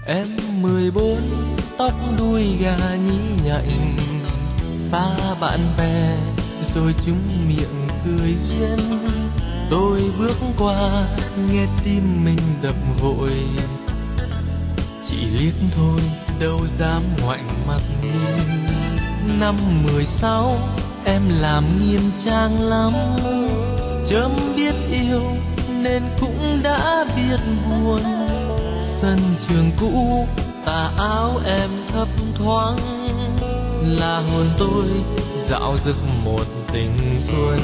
Em 14, tóc đuôi gà nhí nhảnh, pha bạn bè rồi chúng miệng cười duyên. Tôi bước qua nghe tim mình đập vội, chỉ liếc thôi đâu dám ngoảnh mặt nhìn. Năm 16 em làm nghiêm trang lắm, chớm biết yêu nên cũng đã biết buồn. Sân trường cũ tà áo em thấp thoáng, là hồn tôi dạo dực một tình xuân.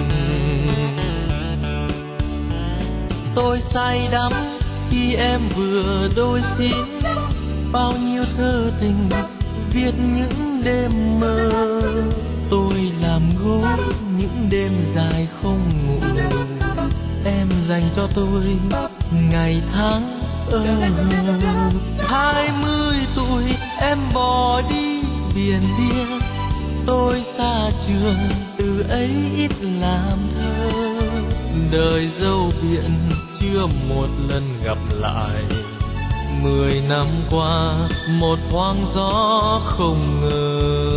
Tôi say đắm khi em vừa đôi chín, bao nhiêu thơ tình viết những đêm mơ. Tôi làm gối những đêm dài không ngủ, em dành cho tôi ngày tháng 20 tuổi em bỏ đi biển biên, tôi xa trường từ ấy ít làm thơ. Đời dâu biển chưa một lần gặp lại, 10 năm qua một thoáng gió không ngờ.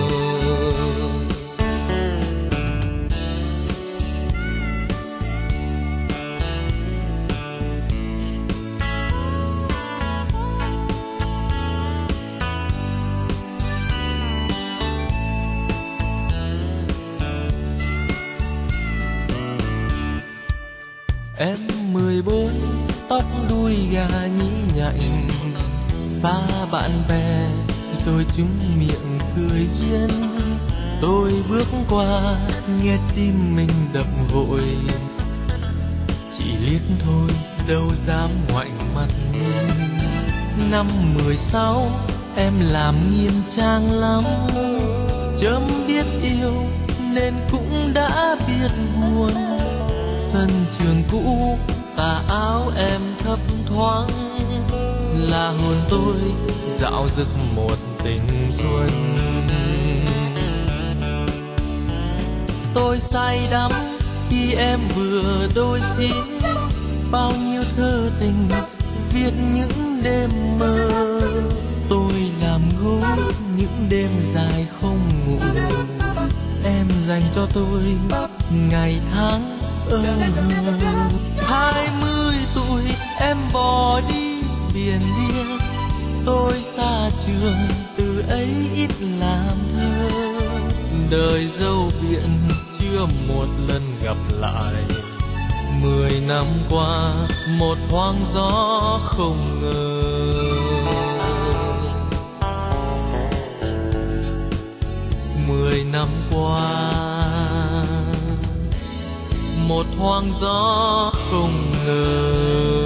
Em 14, tóc đuôi gà nhí nhảnh, pha bạn bè rồi chúng miệng cười duyên. Tôi bước qua nghe tim mình đập vội, chỉ liếc thôi đâu dám ngoảnh mặt nhìn. Năm 16 em làm nghiêm trang lắm, chớm biết yêu nên cũng đã biết buồn. Sân trường cũ tà áo em thấp thoáng, là hồn tôi dạo dực một tình xuân. Tôi say đắm khi em vừa đôi chín, bao nhiêu thơ tình viết những đêm mơ. Tôi làm gối những đêm dài không ngủ, em dành cho tôi ngày tháng 20 tuổi em bỏ đi biển biên, tôi xa trường từ ấy ít làm thơ. Đời dâu biển chưa một lần gặp lại, 10 năm qua một thoáng gió không ngờ. 10 năm qua một thoáng gió không ngờ.